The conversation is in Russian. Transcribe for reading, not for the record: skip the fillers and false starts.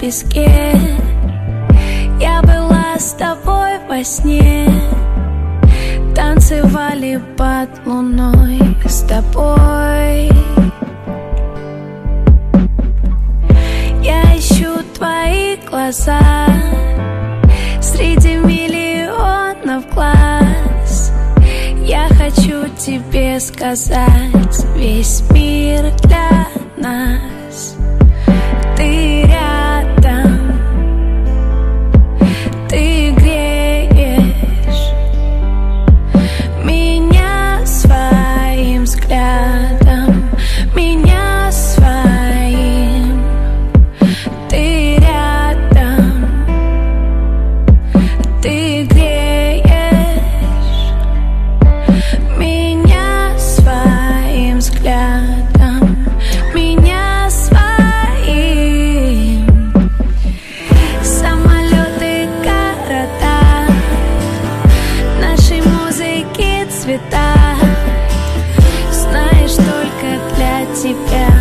песке. Я была с тобой во сне, танцевали под луной с тобой. Я ищу твои глаза среди миллионов глаз. Я хочу тебе сказать: весь мир для нас. Ты рядом, ты греешь меня своим взглядом, меня своим. Ты рядом, ты греешь меня своим взглядом, меня своим. Самолеты, города, нашей музыки цвета. Знаешь, только для тебя